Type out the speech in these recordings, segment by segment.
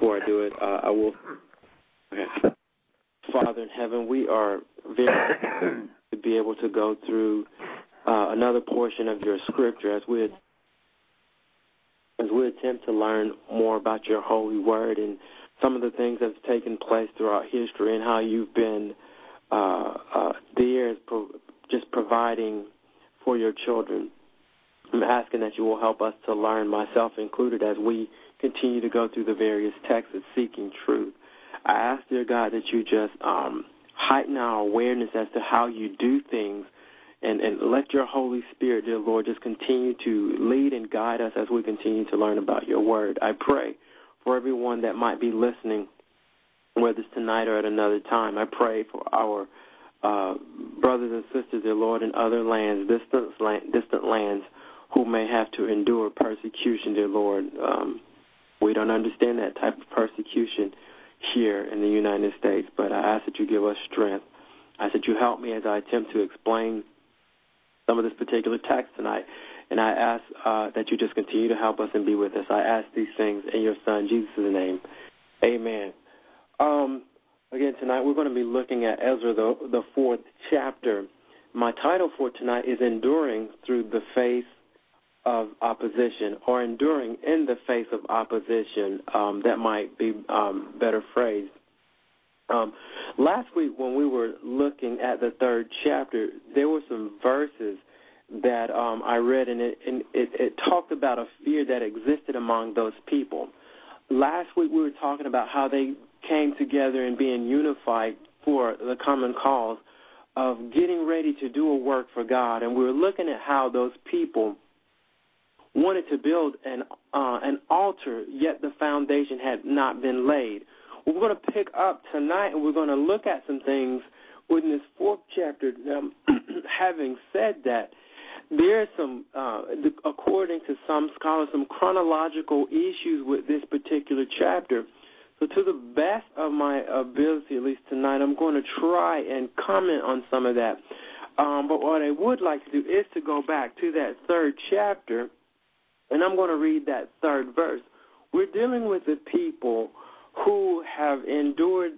before I do it, I will. Okay. Father in heaven, we are very to be able to go through another portion of your scripture as we attempt to learn more about your holy word and some of the things that have taken place throughout history and how you've been there just providing for your children. I'm asking that you will help us to learn, myself included, as we continue to go through the various texts of seeking truth. I ask, dear God, that you just heighten our awareness as to how you do things and let your Holy Spirit, dear Lord, just continue to lead and guide us as we continue to learn about your word. I pray for everyone that might be listening, whether it's tonight or at another time. I pray for our brothers and sisters, dear Lord, in other lands, distant lands, who may have to endure persecution, dear Lord. We don't understand that type of persecution here in the United States, but I ask that you give us strength. I ask that you help me as I attempt to explain some of this particular text tonight, and I ask that you just continue to help us and be with us. I ask these things in your Son, Jesus' name. Amen. Again, tonight we're going to be looking at Ezra, the 4th chapter. My title for tonight is Enduring Through the Face of Opposition, or Enduring in the Face of Opposition. That might be better phrased. Last week when we were looking at the 3rd chapter, there were some verses that I read, and it talked about a fear that existed among those people. Last week we were talking about how they came together and being unified for the common cause of getting ready to do a work for God, and we were looking at how those people wanted to build an altar, yet the foundation had not been laid. We're going to pick up tonight, and we're going to look at some things within this 4th chapter. Having said that, there are some, according to some scholars, some chronological issues with this particular chapter. So to the best of my ability, at least tonight, I'm going to try and comment on some of that. But what I would like to do is to go back to that 3rd chapter, and I'm going to read that 3rd verse. We're dealing with the people who have endured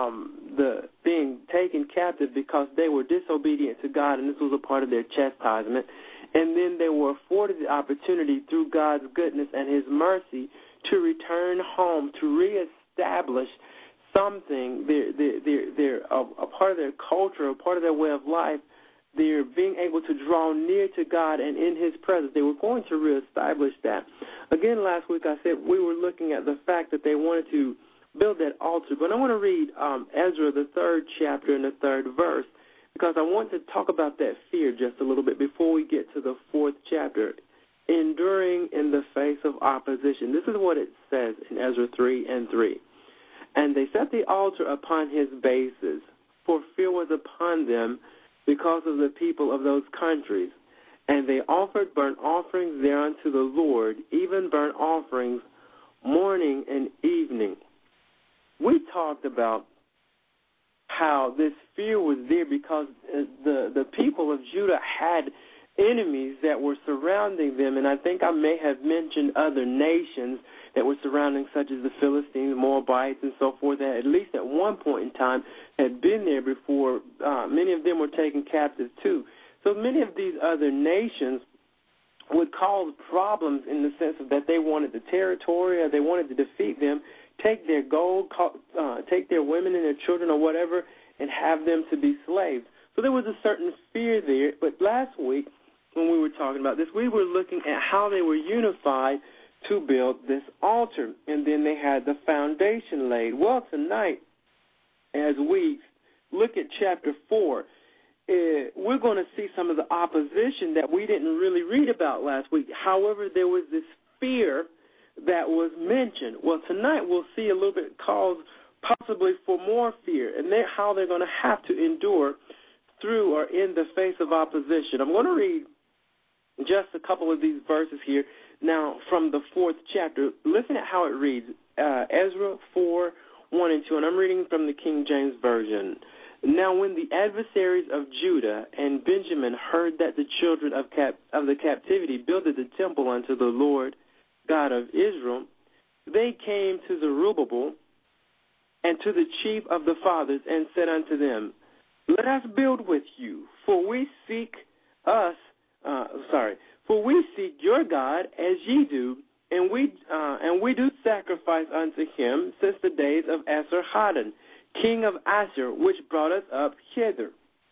the being taken captive because they were disobedient to God, and this was a part of their chastisement. And then they were afforded the opportunity through God's goodness and his mercy to return home, to reestablish something, they're a part of their culture, a part of their way of life. They're being able to draw near to God and in his presence. They were going to reestablish that. Again, last week I said we were looking at the fact that they wanted to build that altar. But I want to read Ezra, the 3rd chapter and the 3rd verse, because I want to talk about that fear just a little bit before we get to the 4th chapter. Enduring in the face of opposition. This is what it says in Ezra 3:3. And they set the altar upon his bases, for fear was upon them because of the people of those countries. And they offered burnt offerings thereunto the Lord, even burnt offerings morning and evening. We talked about how this fear was there because the people of Judah had enemies that were surrounding them, and I think I may have mentioned other nations that were surrounding, such as the Philistines, Moabites, and so forth, that at least at one point in time had been there before. Many of them were taken captive too. So many of these other nations would cause problems in the sense of that they wanted the territory or they wanted to defeat them, take their gold, take their women and their children or whatever, and have them to be slaves. So there was a certain fear there. But last week, when we were talking about this, we were looking at how they were unified to build this altar, and then they had the foundation laid. Well, tonight, as we look at chapter 4, we're going to see some of the opposition that we didn't really read about last week. However, there was this fear that was mentioned. Well, tonight we'll see a little bit cause possibly for more fear, and how they're going to have to endure through or in the face of opposition. I'm going to read just a couple of these verses here now from the 4th chapter. Listen at how it reads, Ezra 4:1-2, and I'm reading from the King James Version. Now when the adversaries of Judah and Benjamin heard that the children of the captivity builded the temple unto the Lord God of Israel, they came to Zerubbabel and to the chief of the fathers and said unto them, let us build with you, for we seek your God as ye do, and we do sacrifice unto him since the days of Esarhaddon, king of Assur, which brought us up hither.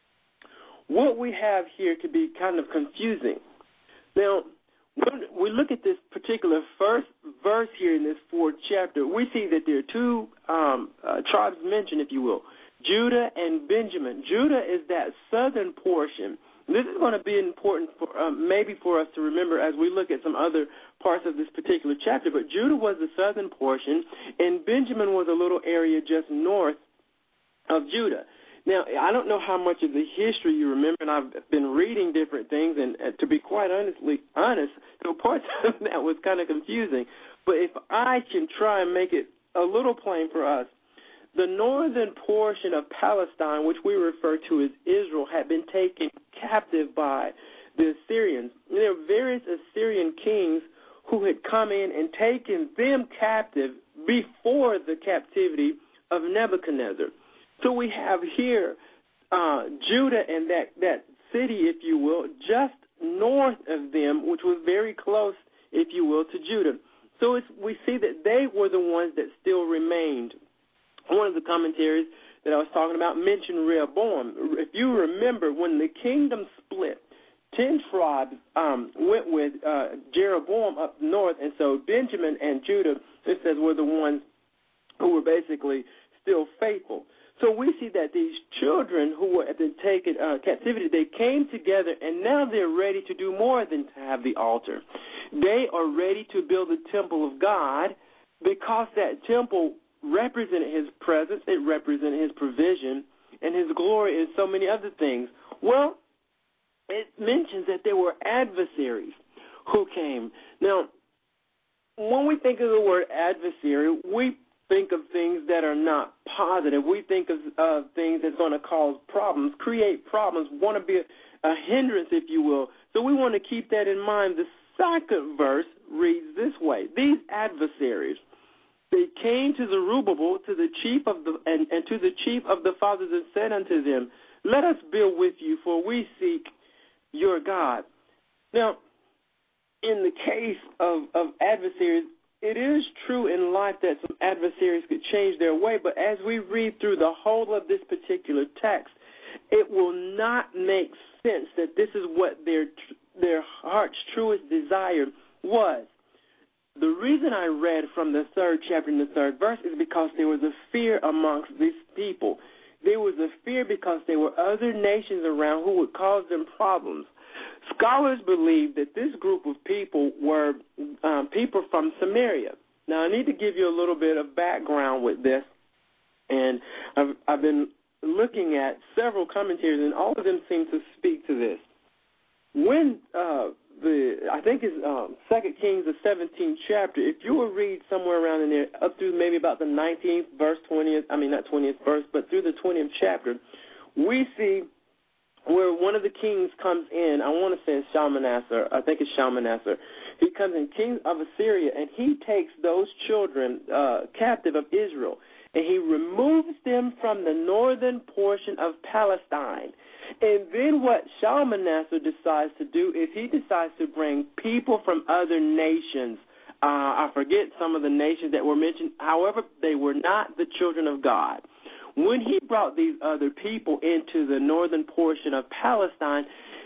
What we have here could be kind of confusing. Now, when we look at this particular first verse here in this 4th chapter, we see that there are two tribes mentioned, if you will, Judah and Benjamin. Judah is that southern portion. This is going to be important for maybe for us to remember as we look at some other parts of this particular chapter. But Judah was the southern portion, and Benjamin was a little area just north of Judah. Now, I don't know how much of the history you remember, and I've been reading different things, and to be quite honest, so parts of that was kind of confusing. But if I can try and make it a little plain for us, the northern portion of Palestine, which we refer to as Israel, had been taken captive by the Assyrians. There were various Assyrian kings who had come in and taken them captive before the captivity of Nebuchadnezzar. So we have here Judah and that city, if you will, just north of them, which was very close, if you will, to Judah. So we see that they were the ones that still remained. One of the commentaries that I was talking about mentioned Rehoboam. If you remember, when the kingdom split, 10 tribes went with Jeroboam up north, and so Benjamin and Judah, it says, were the ones who were basically still faithful. So we see that these children who were taken captivity, they came together, and now they're ready to do more than to have the altar. They are ready to build the temple of God because that temple represented his presence, it represented his provision, and his glory and so many other things. Well, it mentions that there were adversaries who came. Now, when we think of the word adversary, we think of things that are not positive. We think of things that's going to cause problems, create problems, want to be a hindrance, if you will. So we want to keep that in mind. The second verse reads this way: these adversaries, they came to Zerubbabel, to the chief of and to the chief of the fathers, and said unto them, let us build with you, for we seek your God. Now, in the case of adversaries, it is true in life that some adversaries could change their way, but as we read through the whole of this particular text, it will not make sense that this is what their heart's truest desire was. The reason I read from the 3rd chapter in the 3rd verse is because there was a fear amongst these people. There was a fear because there were other nations around who would cause them problems. Scholars believe that this group of people were people from Samaria. Now, I need to give you a little bit of background with this, and I've been looking at several commentaries, and all of them seem to speak to this. When I think it's 2 Kings, the 17th chapter, if you will read somewhere around in there, up through maybe about the 19th verse, not 20th verse, but through the 20th chapter, we see where one of the kings comes in. I want to say it's Shalmaneser. I think it's Shalmaneser. He comes in, king of Assyria, and he takes those children captive of Israel, and he removes them from the northern portion of Palestine. And then what Shalmaneser decides to do is he decides to bring people from other nations. I forget some of the nations that were mentioned. However, they were not the children of God. When he brought these other people into the northern portion of Palestine,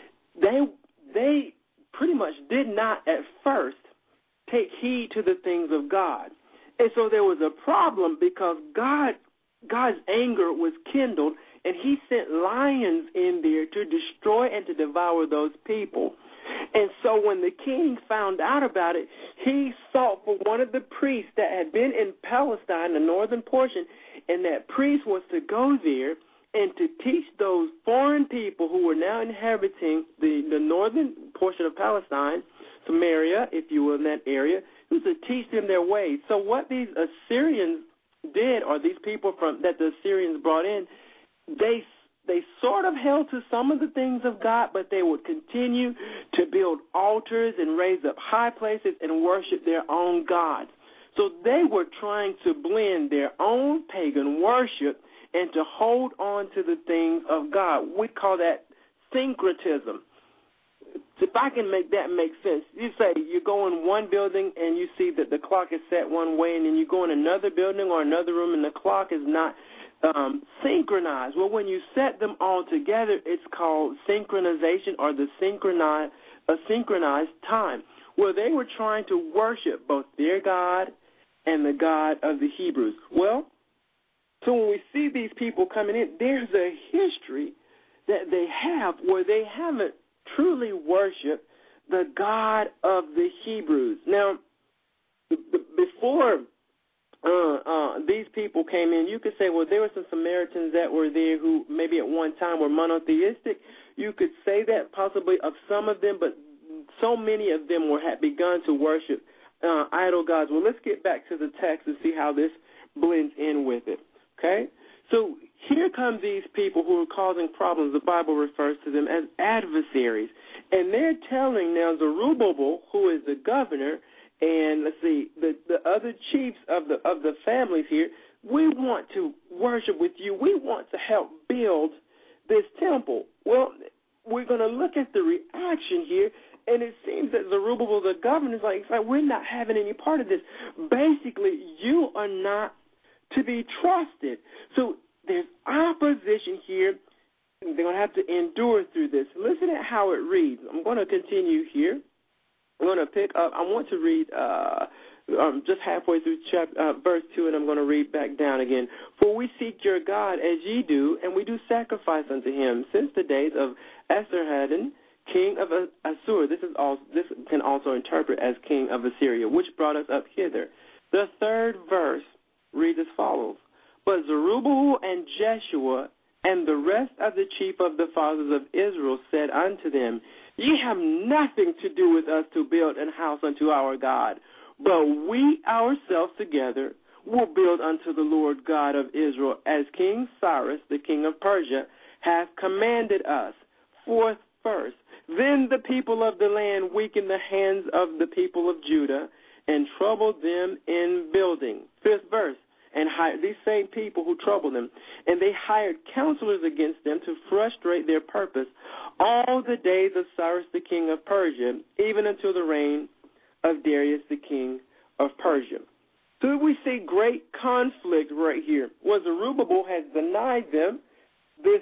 they pretty much did not at first take heed to the things of God. And so there was a problem because God's anger was kindled, and he sent lions in there to destroy and to devour those people. And so when the king found out about it, he sought for one of the priests that had been in Palestine, the northern portion, and that priest was to go there and to teach those foreign people who were now inhabiting the northern portion of Palestine, Samaria, if you will, in that area, was to teach them their ways. So what these Assyrians did, or these people that the Assyrians brought in, they sort of held to some of the things of God, but they would continue to build altars and raise up high places and worship their own gods. So they were trying to blend their own pagan worship and to hold on to the things of God. We call that syncretism. If I can make that make sense, you say you go in one building and you see that the clock is set one way, and then you go in another building or another room and the clock is not synchronized. Well, when you set them all together, it's called synchronization, or a synchronized time. Well, they were trying to worship both their God and the God of the Hebrews. Well, so when we see these people coming in, there's a history that they have where they haven't truly worshiped the God of the Hebrews. Now, before these people came in, you could say, well, there were some Samaritans that were there who maybe at one time were monotheistic. You could say that possibly of some of them, but so many of them had begun to worship idol gods. Well, let's get back to the text and see how this blends in with it, okay? So here come these people who are causing problems. The Bible refers to them as adversaries. And they're telling now Zerubbabel, who is the governor, and let's see, the other chiefs of the families here, we want to worship with you. We want to help build this temple. Well, we're going to look at the reaction here, and it seems that Zerubbabel, the governor, is like, we're not having any part of this. Basically, you are not to be trusted. So there's opposition here. They're going to have to endure through this. Listen at how it reads. I'm going to continue here. I'm going to pick up. I want to read just halfway through verse 2, and I'm going to read back down again. For we seek your God as ye do, and we do sacrifice unto him since the days of Esarhaddon, king of Assur. This can also interpret as king of Assyria, which brought us up hither. The third verse reads as follows. But Zerubbabel and Jeshua and the rest of the chief of the fathers of Israel said unto them, Ye have nothing to do with us to build an house unto our God, but we ourselves together will build unto the Lord God of Israel, as King Cyrus, the king of Persia, hath commanded us. Fourth verse. Then the people of the land weakened the hands of the people of Judah and troubled them in building. Fifth verse. And hired these same people who troubled them, and they hired counselors against them to frustrate their purpose all the days of Cyrus the king of Persia, even until the reign of Darius the king of Persia. So we see great conflict right here. Well, Zerubbabel has denied them this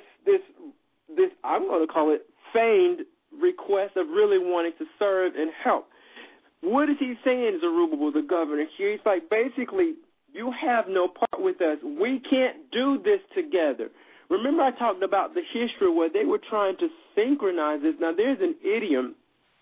I'm going to call it feigned request of really wanting to serve and help. What is he saying, Zerubbabel, the governor here? He's like, basically, you have no part with us. We can't do this together. Remember I talked about the history where they were trying to synchronize this. Now, there's an idiom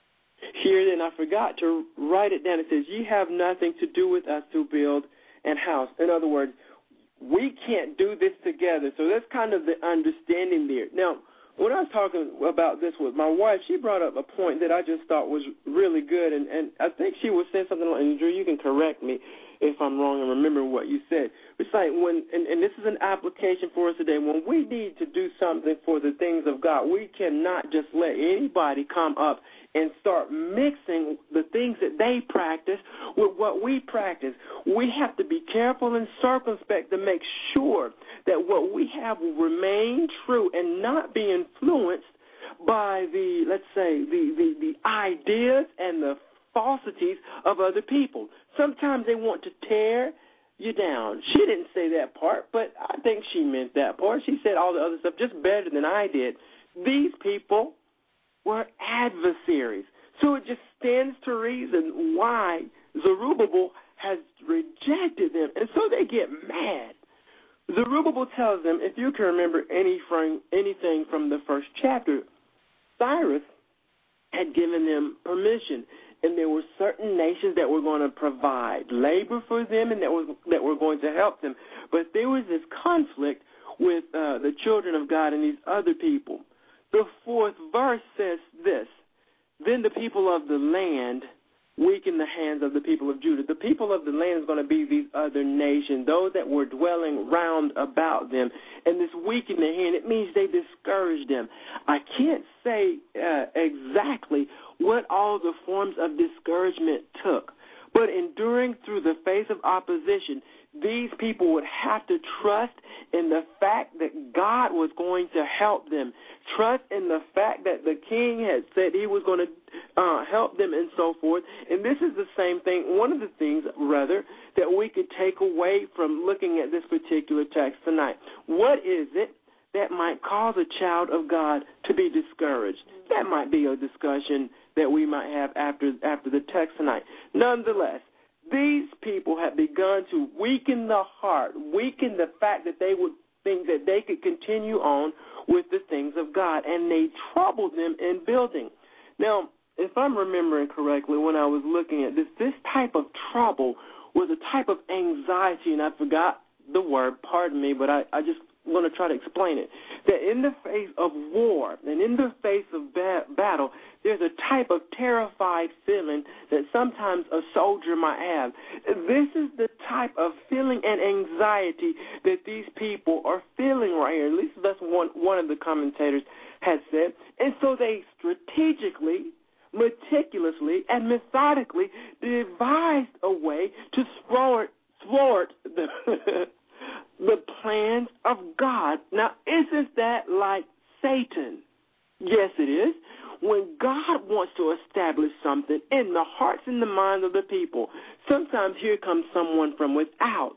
here, and I forgot to write it down. It says, ye have nothing to do with us to build an house. In other words, we can't do this together. So that's kind of the understanding there. Now, when I was talking about this with my wife, she brought up a point that I just thought was really good, and I think she was saying something like, and Drew, you can correct me if I'm wrong and remember what you said. It's like when, and this is an application for us today, when we need to do something for the things of God, we cannot just let anybody come up and start mixing the things that they practice with what we practice. We have to be careful and circumspect to make sure that what we have will remain true and not be influenced by the, let's say, the ideas and the falsities of other people. Sometimes they want to tear you down. She didn't say that part, but I think she meant that part. She said all the other stuff just better than I did. These people were adversaries. So it just stands to reason why Zerubbabel has rejected them. And so they get mad. Zerubbabel tells them, if you can remember anything from the first chapter, Cyrus had given them permission. And there were certain nations that were going to provide labor for them and that were going to help them. But there was this conflict with the children of God and these other people. The fourth verse says this, then the people of the land weakened the hands of the people of Judah. The people of the land is going to be these other nations, those that were dwelling round about them. And this weakened their hand, it means they discouraged them. I can't say exactly what all the forms of discouragement took, But enduring through the face of opposition, these people would have to trust in the fact that God was going to help them, trust in the fact that the king had said he was going to help them and so forth. And this is the same thing, one of the things, rather, that we could take away from looking at this particular text tonight. What is it that might cause a child of God to be discouraged? That might be a discussion that we might have after the text tonight. Nonetheless, these people have begun to weaken the heart, weaken the fact that they would think that they could continue on with the things of God, and they troubled them in building. Now, if I'm remembering correctly, when I was looking at this type of trouble was a type of anxiety, and I forgot the word, pardon me, but I just want to try to explain it, that in the face of war and in the face of battle, there's a type of terrified feeling that sometimes a soldier might have. This is the type of feeling and anxiety that these people are feeling right here. At least that's one of the commentators has said. And so they strategically, meticulously, and methodically devised a way to thwart the plans of God. Now, isn't that like Satan? Yes, it is. When God wants to establish something in the hearts and the minds of the people, sometimes here comes someone from without.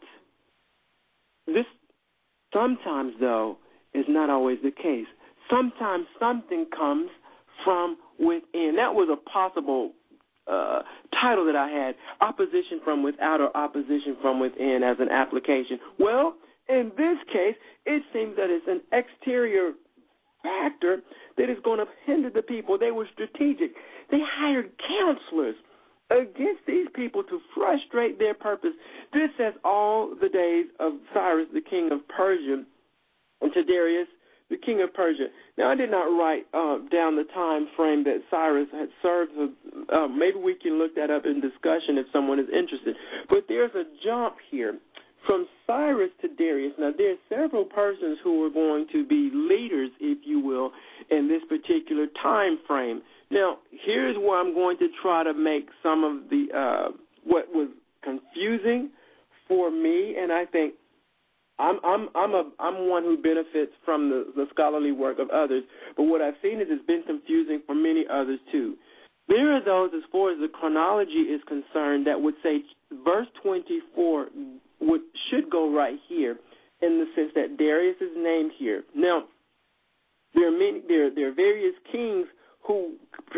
This sometimes, though, is not always the case. Sometimes something comes from within. That was a possible title that I had, opposition from without or opposition from within as an application. Well, in this case, it seems that it's an exterior factor that is going to hinder the people. They were strategic. They hired counselors against these people to frustrate their purpose. This says all the days of Cyrus, the king of Persia, and to Darius, the king of Persia. Now, I did not write down the time frame that Cyrus had served. Maybe we can look that up in discussion if someone is interested. But there's a jump here from Cyrus to Darius. Now, there's several persons who are going to be leaders, if you will, in this particular time frame. Now, here's where I'm going to try to make some of the what was confusing for me, and I think I'm one who benefits from the scholarly work of others, but what I've seen is it's been confusing for many others too. There are those, as far as the chronology is concerned, that would say verse 24 should go right here, in the sense that Darius is named here. Now, there are various kings who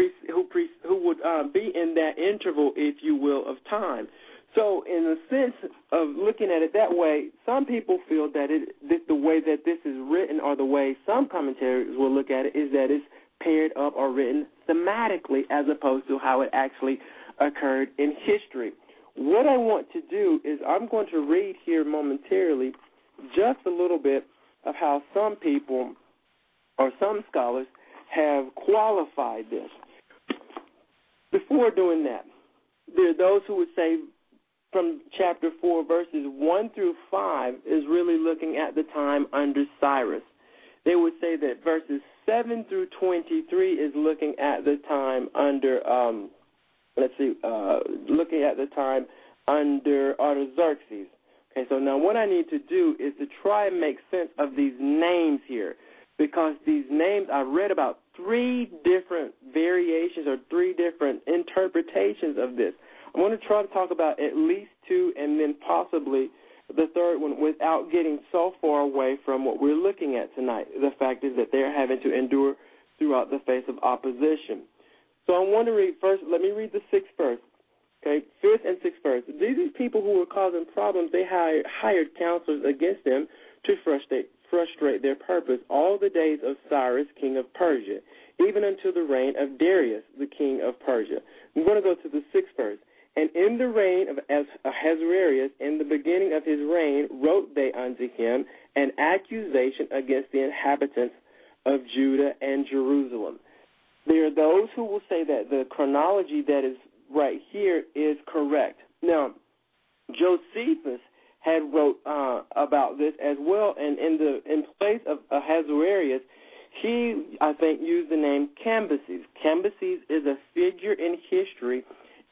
would be in that interval, if you will, of time. So in the sense of looking at it that way, some people feel that the way that this is written, or the way some commentators will look at it, is that it's paired up or written thematically as opposed to how it actually occurred in history. What I want to do is I'm going to read here momentarily just a little bit of how some people or some scholars have qualified this. Before doing that, there are those who would say from chapter 4, verses 1 through 5 is really looking at the time under Cyrus. They would say that verses 7 through 23 is looking at the time under, looking at the time under Artaxerxes. Okay, so now what I need to do is to try and make sense of these names here, because these names, I read about 3 different variations or 3 different interpretations of this. I want to try to talk about at least 2 and then possibly the third one without getting so far away from what we're looking at tonight. The fact is that they're having to endure throughout the face of opposition. So I want to read first, let me read the 6th verse. Okay, 5th and 6th verse. These people who were causing problems, they hired counselors against them to frustrate their purpose all the days of Cyrus, king of Persia, even until the reign of Darius, the king of Persia. I'm going to go to the 6th verse. And in the reign of Ahasuerus, in the beginning of his reign, wrote they unto him an accusation against the inhabitants of Judah and Jerusalem. There are those who will say that the chronology that is right here is correct. Now, Josephus had wrote about this as well, and in place of Ahasuerus, he, I think, used the name Cambyses. Cambyses is a figure in history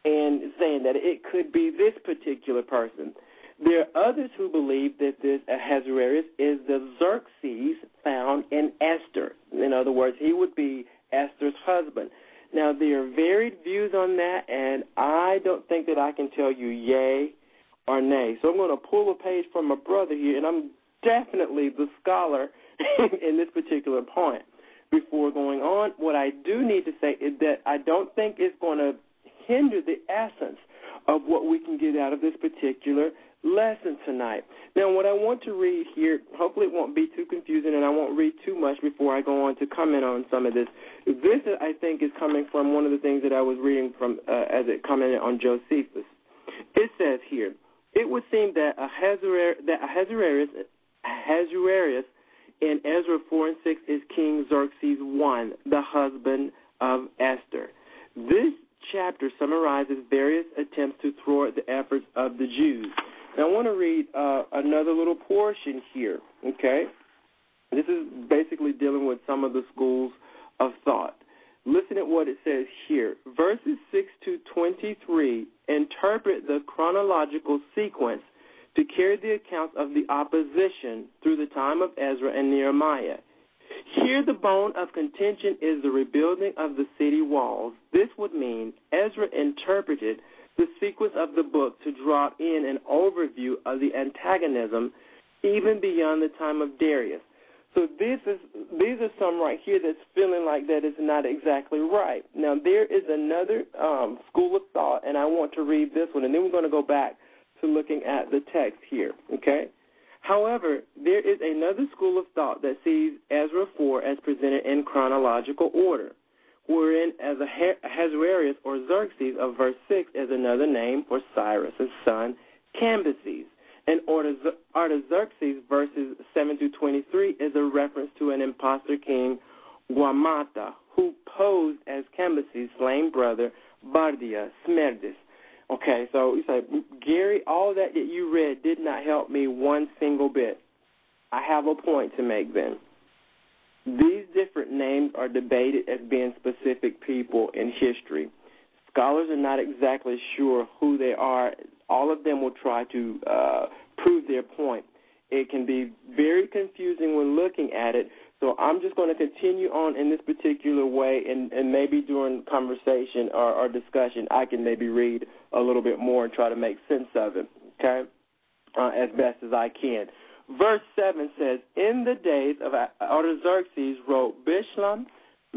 and saying that it could be this particular person. There are others who believe that this Ahasuerus is the Xerxes found in Esther. In other words, he would be Esther's husband. Now, there are varied views on that, and I don't think that I can tell you yay or nay. So I'm going to pull a page from my brother here, and I'm definitely the scholar in this particular point. Before going on, what I do need to say is that I don't think it's going to hinder the essence of what we can get out of this particular lesson tonight. Now, what I want to read here, hopefully it won't be too confusing, and I won't read too much before I go on to comment on some of this. This, I think, is coming from one of the things that I was reading from as it commented on Josephus. It says here, it would seem that Ahasuerus in Ezra 4 and 6 is King Xerxes I, the husband of Esther. This chapter summarizes various attempts to thwart the efforts of the Jews. Now, I want to read another little portion here, okay? This is basically dealing with some of the schools of thought. Listen at what it says here. Verses 6 to 23 interpret the chronological sequence to carry the accounts of the opposition through the time of Ezra and Nehemiah. Here the bone of contention is the rebuilding of the city walls. This would mean Ezra interpreted the sequence of the book to draw in an overview of the antagonism even beyond the time of Darius. So these are some right here that's feeling like that is not exactly right. Now, there is another school of thought, and I want to read this one, and then we're going to go back to looking at the text here, okay? However, there is another school of thought that sees Ezra 4 as presented in chronological order, wherein as Ahasuerus or Xerxes of verse 6 is another name for Cyrus' son, Cambyses. And Artaxerxes, verses 7 to 23, is a reference to an impostor king, Guamata, who posed as Cambyses' slain brother, Bardia Smerdis. Okay, so you say, Gary, all that you read did not help me one single bit. I have a point to make then. These different names are debated as being specific people in history. Scholars are not exactly sure who they are. All of them will try to prove their point. It can be very confusing when looking at it, so I'm just going to continue on in this particular way, and maybe during conversation or discussion I can maybe read a little bit more and try to make sense of it, okay, as best as I can. Verse 7 says, in the days of Artaxerxes wrote Bishlam,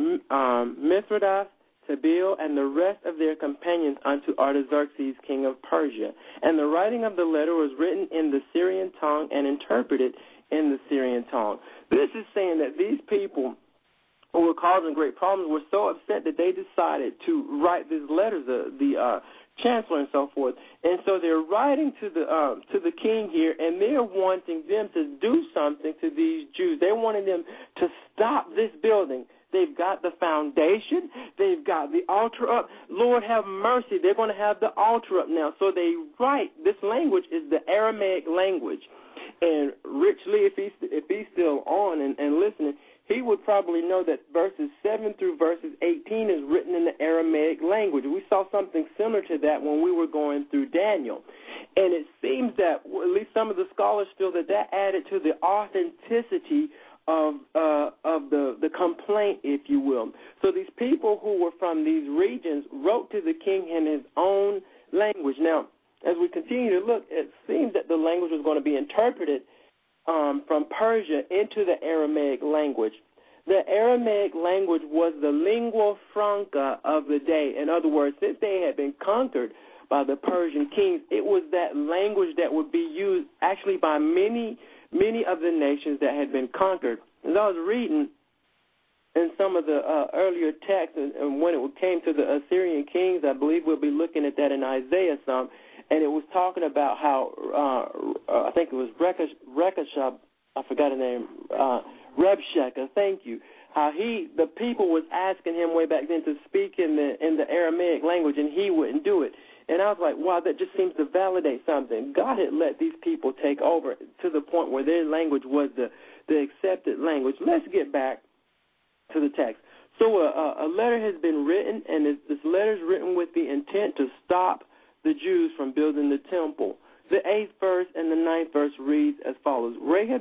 Mithridates, Tabeel, and the rest of their companions unto Artaxerxes, king of Persia. And the writing of the letter was written in the Syrian tongue and interpreted in the Syrian tongue. This is saying that these people who were causing great problems were so upset that they decided to write these letters, the chancellor and so forth. And so they're writing to the king here, and they're wanting them to do something to these Jews. They're wanting them to stop this building. They've got the foundation. They've got the altar up. Lord have mercy. They're going to have the altar up now. So they write. This language is the Aramaic language. And Rich Lee, if he's still on and listening, he would probably know that verses 7 through verses 18 is written in the Aramaic language. We saw something similar to that when we were going through Daniel. And it seems that, at least some of the scholars feel that added to the authenticity of the complaint, if you will. So these people who were from these regions wrote to the king in his own language. Now, as we continue to look, it seems that the language was going to be interpreted from Persia into the Aramaic language. The Aramaic language was the lingua franca of the day. In other words, since they had been conquered by the Persian kings, it was that language that would be used actually by many of the nations that had been conquered. As I was reading in some of the earlier texts, and when it came to the Assyrian kings, I believe we'll be looking at that in Isaiah some, and it was talking about how, I think it was Rekashab, I forgot his name, Rebshakeh, thank you, how the people was asking him way back then to speak in the Aramaic language, and he wouldn't do it. And I was like, wow, that just seems to validate something. God had let these people take over to the point where their language was the accepted language. Let's get back to the text. So a letter has been written, and this letter is written with the intent to stop the Jews from building the temple. The 8th verse and the 9th verse reads as follows.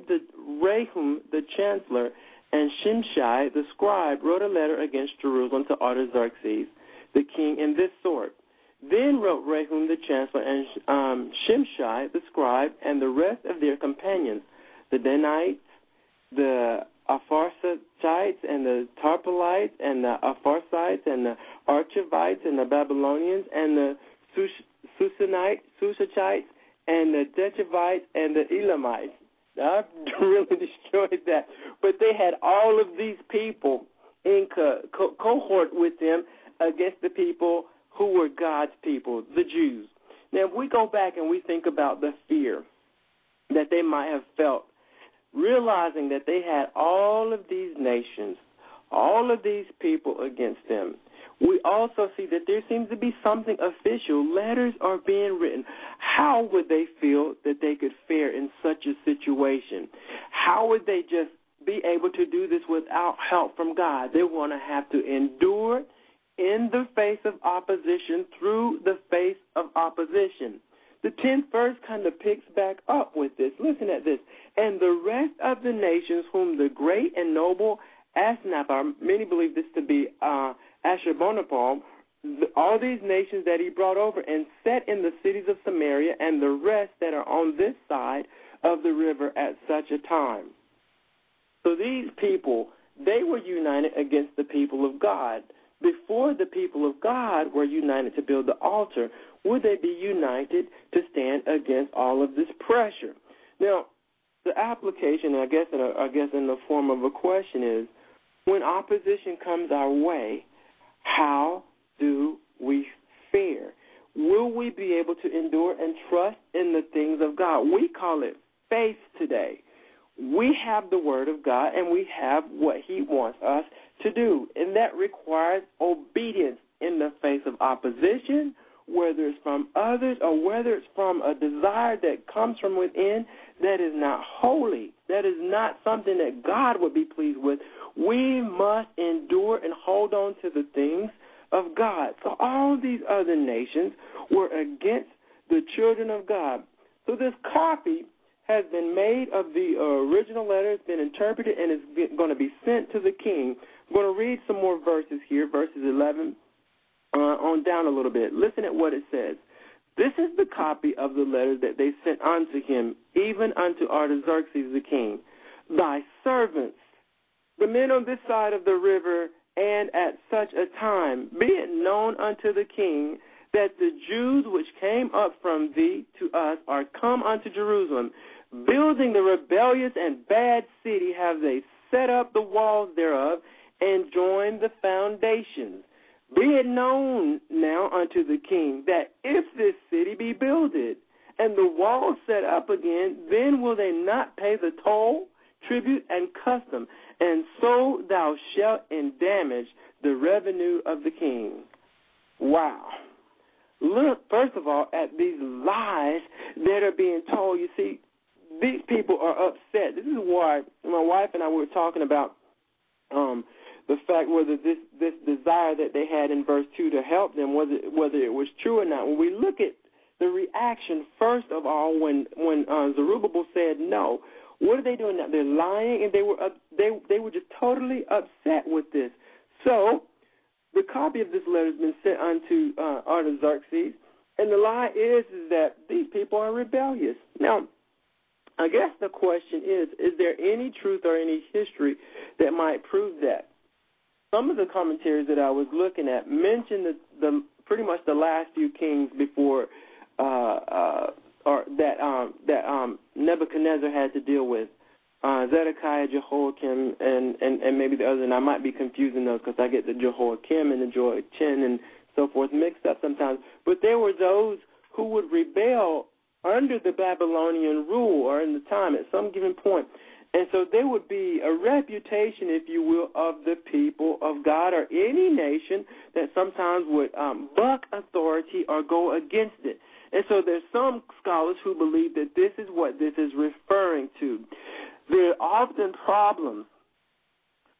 Rahum the chancellor and Shimshai the scribe wrote a letter against Jerusalem to Artaxerxes, the king, in this sort. Then wrote Rahum the chancellor and Shimshai the scribe and the rest of their companions, the Danites, the Apharsachites and the Tarpelites and the Apharsites and the Archivites and the Babylonians and the Sushachites and the Dechavites and the Elamites. I've really destroyed that. But they had all of these people in cohort with them against the people who were God's people, the Jews. Now, if we go back and we think about the fear that they might have felt, realizing that they had all of these nations, all of these people against them, we also see that there seems to be something official. Letters are being written. How would they feel that they could fare in such a situation? How would they just be able to do this without help from God? They want to have to endure in the face of opposition, through the face of opposition. The 10th verse kind of picks back up with this. Listen at this. And the rest of the nations whom the great and noble Asnaphar, many believe this to be Ashurbanipal, all these nations that he brought over and set in the cities of Samaria and the rest that are on this side of the river at such a time. So these people, they were united against the people of God. Before the people of God were united to build the altar, would they be united to stand against all of this pressure? Now, the application, I guess in the form of a question is, when opposition comes our way, how do we fare? Will we be able to endure and trust in the things of God? We call it faith today. We have the Word of God, and we have what He wants us to do, and that requires obedience in the face of opposition, whether it's from others or whether it's from a desire that comes from within that is not holy, that is not something that God would be pleased with. We must endure and hold on to the things of God. So all these other nations were against the children of God. So this copy has been made of the original letter. It's been interpreted, and it's going to be sent to the king. I'm going to read some more verses here, verses 11 on down a little bit. Listen at what it says. This is the copy of the letter that they sent unto him, even unto Artaxerxes the king. Thy servants, the men on this side of the river, and at such a time, be it known unto the king that the Jews which came up from thee to us are come unto Jerusalem. Building the rebellious and bad city have they set up the walls thereof and joined the foundations. Be it known now unto the king that if this city be builded and the walls set up again, then will they not pay the toll, tribute, and custom, and so thou shalt endamage the revenue of the king. Wow. Look, first of all, at these lies that are being told. You see, these people are upset. This is why my wife and I were talking about the fact whether this desire that they had in verse 2 to help them, whether it was true or not. When we look at the reaction, first of all, when Zerubbabel said no, what are they doing now? They're lying, and they were just totally upset with this. So the copy of this letter has been sent unto Artaxerxes, and the lie is that these people are rebellious. Now, I guess the question is there any truth or any history that might prove that? Some of the commentaries that I was looking at mentioned the pretty much the last few kings before that Nebuchadnezzar had to deal with. Zedekiah, Jehoiakim, and maybe the other, and I might be confusing those because I get the Jehoiakim and the Jehoiachin and so forth mixed up sometimes. But there were those who would rebel under the Babylonian rule or in the time at some given point. And so there would be a reputation, if you will, of the people of God or any nation that sometimes would buck authority or go against it. And so there's some scholars who believe that this is what this is referring to. There are often problems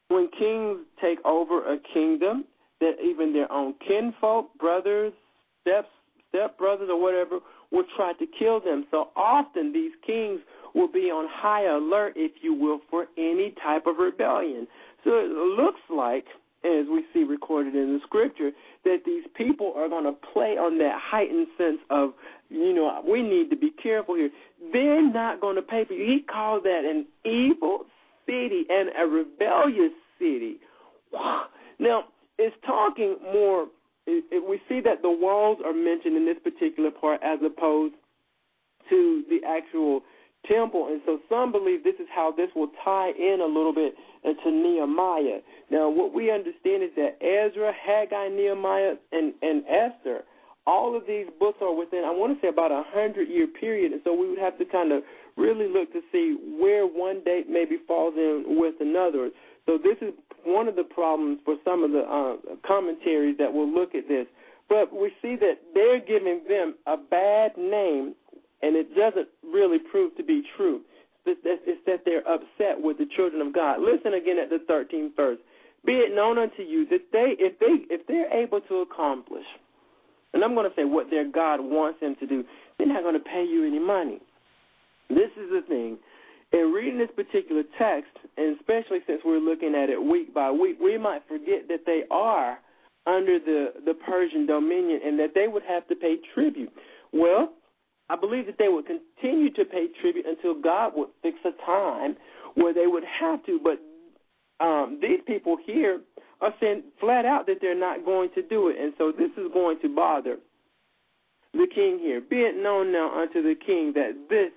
when kings take over a kingdom, that even their own kinfolk, brothers, stepbrothers, or whatever, will try to kill them. So often these kings will be on high alert, if you will, for any type of rebellion. So it looks like, as we see recorded in the scripture, that these people are going to play on that heightened sense of, we need to be careful here. They're not going to pay for you. He calls that an evil city and a rebellious city. Wow. Now, it's talking more, we see that the walls are mentioned in this particular part as opposed to the actual temple. And so some believe this is how this will tie in a little bit into Nehemiah. Now, what we understand is that Ezra, Haggai, Nehemiah, and Esther, all of these books are within, I want to say, about a 100-year period. And so we would have to kind of really look to see where one date maybe falls in with another. So this is one of the problems for some of the commentaries that will look at this. But we see that they're giving them a bad name, and it doesn't really prove to be true. It's that they're upset with the children of God. Listen again at the 13th verse. Be it known unto you that if they're able to accomplish, and I'm going to say what their God wants them to do, they're not going to pay you any money. This is the thing. In reading this particular text, and especially since we're looking at it week by week, we might forget that they are under the Persian dominion and that they would have to pay tribute. Well, I believe that they would continue to pay tribute until God would fix a time where they would have to. But these people here are saying flat out that they're not going to do it. And so this is going to bother the king here. Be it known now unto the king that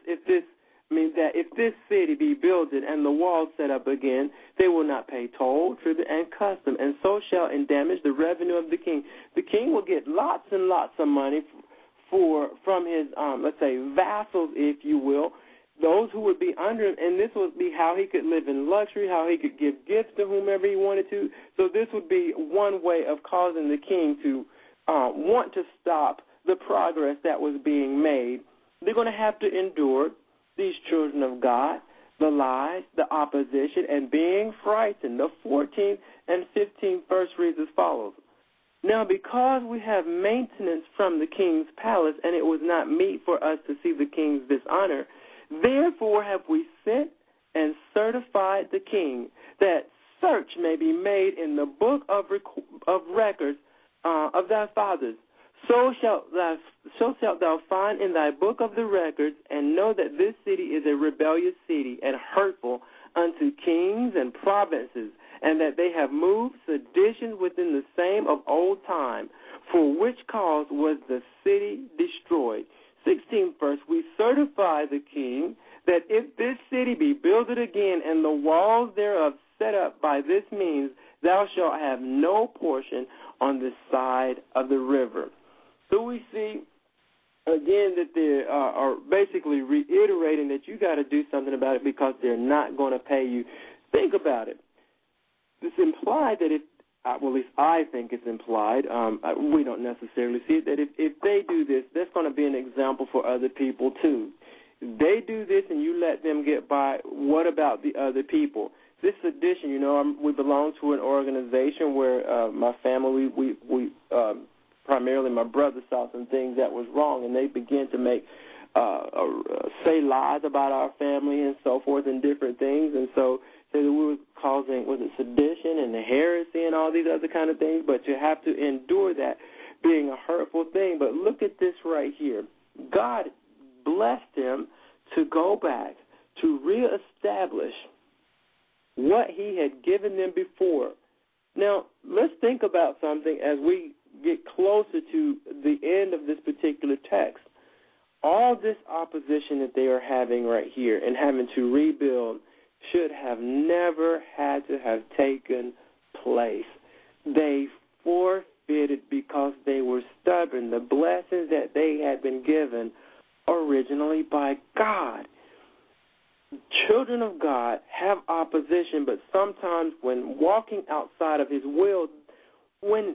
if this city be builded and the walls set up again, they will not pay toll, tribute, and custom, and so shall damage the revenue of the king. The king will get lots and lots of money from his, let's say, vassals, if you will, those who would be under him, and this would be how he could live in luxury, how he could give gifts to whomever he wanted to. So this would be one way of causing the king to want to stop the progress that was being made. They're going to have to endure, these children of God, the lies, the opposition, and being frightened. The 14th and 15th verse reads as follows. Now, because we have maintenance from the king's palace, and it was not meet for us to see the king's dishonor, therefore have we sent and certified the king, that search may be made in the book of records of thy fathers. So shalt thou find in thy book of the records, and know that this city is a rebellious city, and hurtful unto kings and provinces, and that they have moved seditions within the same of old time, for which cause was the city destroyed. 16th verse, we certify the king that if this city be builded again, and the walls thereof set up by this means, thou shalt have no portion on this side of the river. So we see, again, that they are basically reiterating that you got to do something about it because they're not going to pay you. Think about it. It's implied that well, at least I think it's implied, we don't necessarily see it, that if they do this, that's going to be an example for other people too. If they do this and you let them get by, what about the other people? This sedition, we belong to an organization where my family, we primarily my brother saw some things that was wrong, and they began to make say lies about our family and so forth and different things, and so we were causing, was it sedition and the heresy and all these other kind of things, but you have to endure that being a hurtful thing. But look at this right here. God blessed him to go back to reestablish what he had given them before. Now, let's think about something as we get closer to the end of this particular text. All this opposition that they are having right here and having to rebuild should have never had to have taken place. They forfeited because they were stubborn the blessings that they had been given originally by God. Children of God have opposition, but sometimes when walking outside of his will, when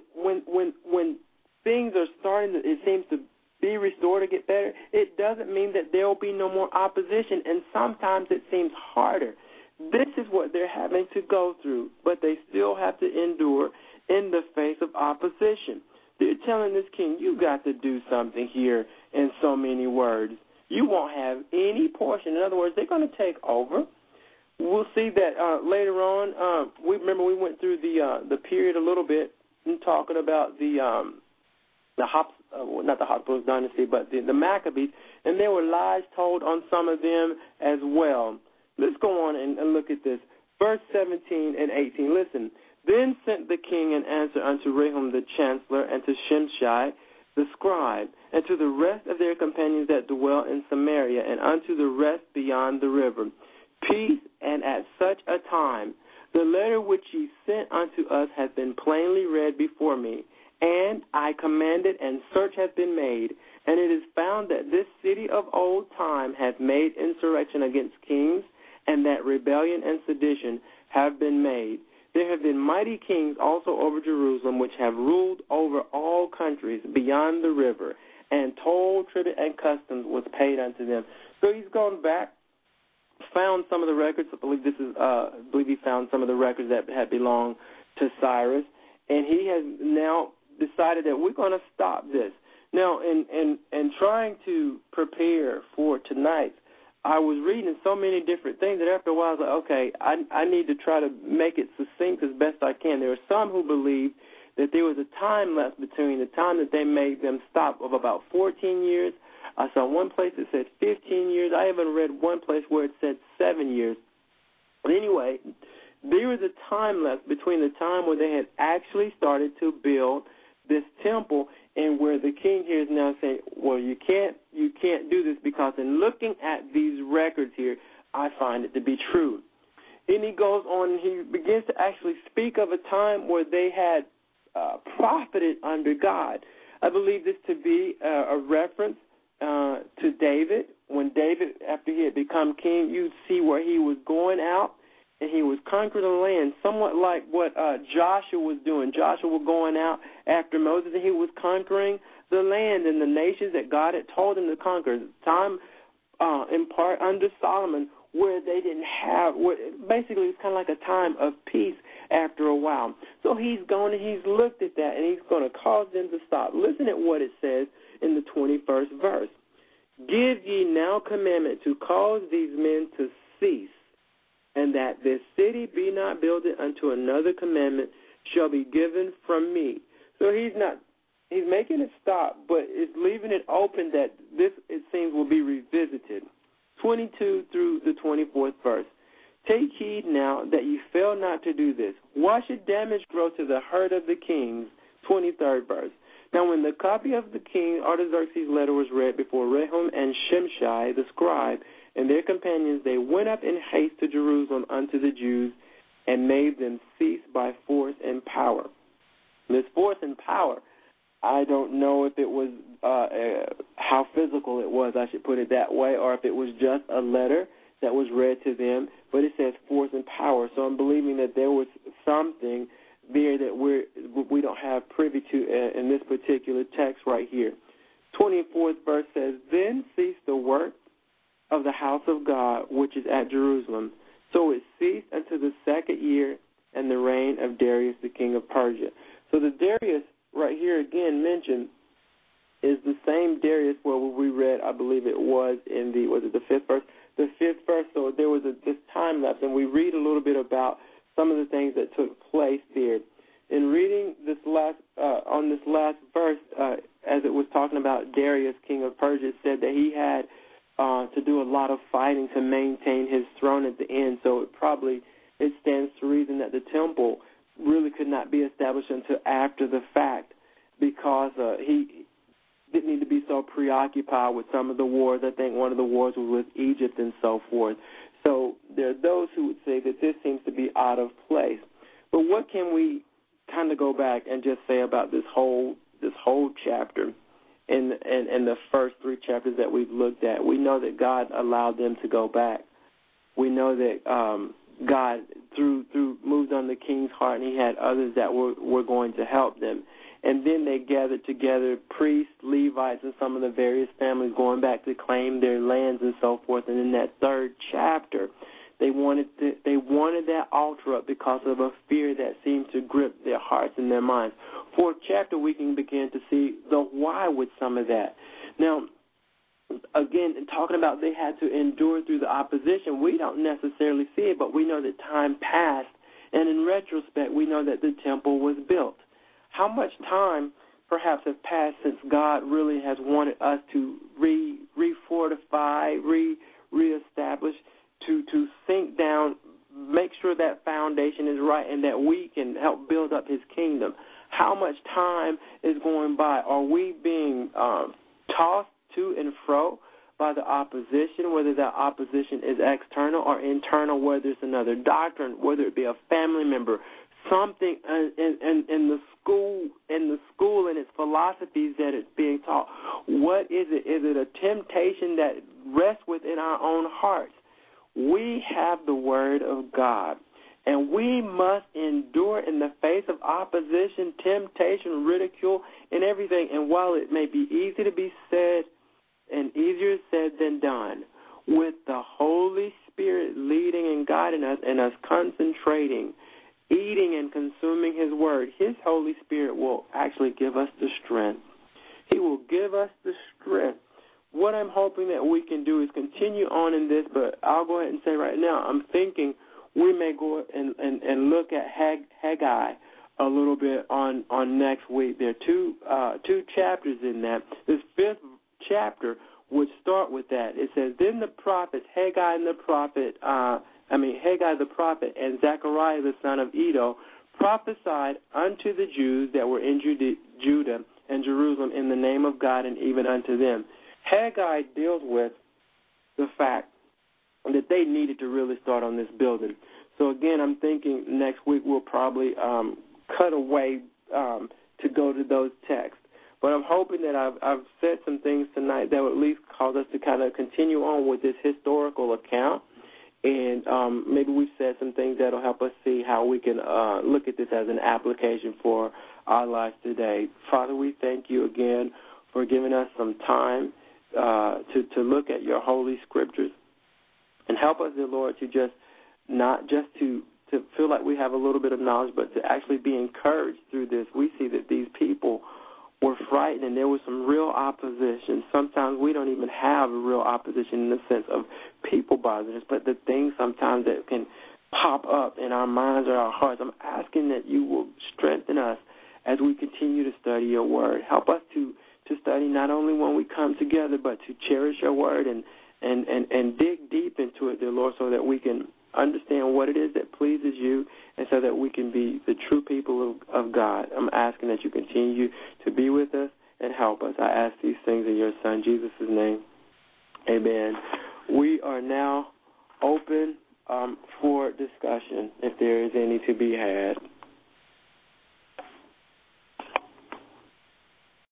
things are starting to, it seems to be restored or get better, it doesn't mean that there will be no more opposition, and sometimes it seems harder This is what they're having to go through, but they still have to endure in the face of opposition. They're telling this king, you got to do something here in so many words. You won't have any portion. In other words, they're going to take over. We'll see that later on. We went through the period a little bit in talking about not the Habsburg dynasty, but the Maccabees, and there were lies told on some of them as well. Let's go on and look at this. Verse 17 and 18. Listen. Then sent the king an answer unto Rehum the chancellor, and to Shimshai the scribe, and to the rest of their companions that dwell in Samaria, and unto the rest beyond the river. Peace, and at such a time. The letter which ye sent unto us hath been plainly read before me, and I commanded, and search hath been made, and it is found that this city of old time hath made insurrection against kings, and that rebellion and sedition have been made. There have been mighty kings also over Jerusalem, which have ruled over all countries beyond the river, and toll, tribute, and customs was paid unto them. So he's gone back, found some of the records. I believe he found some of the records that had belonged to Cyrus, and he has now decided that we're going to stop this. Now, in trying to prepare for tonight, I was reading so many different things that after a while I was like, okay, I need to try to make it succinct as best I can. There are some who believe that there was a time lapse between the time that they made them stop of about 14 years. I saw one place that said 15 years. I even read one place where it said 7 years. But anyway, there was a time lapse between the time where they had actually started to build this temple and where the king here is now saying, well, you can't do this, because in looking at these records here, I find it to be true. And he goes on and he begins to actually speak of a time where they had profited under God. I believe this to be a reference to David. When David, after he had become king, you see where he was going out and he was conquering the land, somewhat like what Joshua was doing. Joshua was going out after Moses, and he was conquering the land and the nations that God had told him to conquer. Time, in part, under Solomon, where they didn't have, basically it's kind of like a time of peace after a while. So he's gone and he's looked at that, and he's going to cause them to stop. Listen at what it says in the 21st verse. Give ye now commandment to cause these men to cease, and that this city be not builded unto another commandment shall be given from me. So he's making it stop, but it's leaving it open that this, it seems, will be revisited. 22 through the 24th verse. Take heed now that ye fail not to do this. Why should damage grow to the hurt of the kings? 23rd verse. Now when the copy of the king Artaxerxes' letter was read before Rehum and Shimshai the scribe and their companions, they went up in haste to Jerusalem unto the Jews and made them cease by force and power. This force and power, I don't know if it was how physical it was, I should put it that way, or if it was just a letter that was read to them, but it says force and power. So I'm believing that there was something there that we don't have privy to in this particular text right here. 24th verse says, Then ceased the work of the house of God, which is at Jerusalem. So it ceased unto the 2nd year and the reign of Darius the king of Persia. So the Darius right here again mentioned is the same Darius where we read, I believe it was in the 5th verse? The 5th verse, so there was this time lapse, and we read a little bit about some of the things that took place there. In reading this last verse, as it was talking about Darius, king of Persia, said that he had to do a lot of fighting to maintain his throne at the end. So it stands to reason that the temple really could not be established until after the fact, because he didn't need to be so preoccupied with some of the wars. I think one of the wars was with Egypt and so forth. So there are those who would say that this seems to be out of place. But what can we kind of go back and just say about this whole chapter and the first 3 chapters that we've looked at? We know that God allowed them to go back. We know that God through moved on the king's heart, and he had others that were going to help them. And then they gathered together priests, Levites, and some of the various families going back to claim their lands and so forth. And in that 3rd chapter, They wanted that altar up because of a fear that seemed to grip their hearts and their minds. Fourth chapter, we can begin to see the why with some of that. Now, again, talking about they had to endure through the opposition, we don't necessarily see it, but we know that time passed, and in retrospect, we know that the temple was built. How much time perhaps has passed since God really has wanted us to refortify, reestablish, to sink down, make sure that foundation is right and that we can help build up his kingdom? How much time is going by? Are we being tossed to and fro by the opposition, whether that opposition is external or internal, whether it's another doctrine, whether it be a family member, something in the school and its philosophies that it's being taught? What is it? Is it a temptation that rests within our own hearts? We have the Word of God, and we must endure in the face of opposition, temptation, ridicule, and everything. And while it may be easy to be said and easier said than done, with the Holy Spirit leading and guiding us and us concentrating, eating and consuming his Word, his Holy Spirit will actually give us the strength. He will give us the strength. What I'm hoping that we can do is continue on in this, but I'll go ahead and say right now, I'm thinking we may go and look at Haggai a little bit on next week. There are two chapters in that. This fifth chapter would start with that. It says, then the prophets, Haggai the prophet and Zechariah the son of Iddo prophesied unto the Jews that were in Judah and Jerusalem in the name of God and even unto them. Haggai deals with the fact that they needed to really start on this building. So, again, I'm thinking next week we'll probably cut away to go to those texts. But I'm hoping that I've said some things tonight that will at least cause us to kind of continue on with this historical account. And maybe we've said some things that will help us see how we can look at this as an application for our lives today. Father, we thank you again for giving us some time to look at your holy scriptures. And help us, dear Lord, to just not just to feel like we have a little bit of knowledge, but to actually be encouraged through this. We see that these people were frightened, and there was some real opposition. Sometimes we don't even have real opposition in the sense of people bothering us, but the things sometimes that can pop up in our minds or our hearts. I'm asking that you will strengthen us as we continue to study your word. Help us to study not only when we come together, but to cherish your word and dig deep into it, dear Lord, so that we can understand what it is that pleases you and so that we can be the true people of God. I'm asking that you continue to be with us and help us. I ask these things in your Son, Jesus' name. Amen. We are now open for discussion if there is any to be had.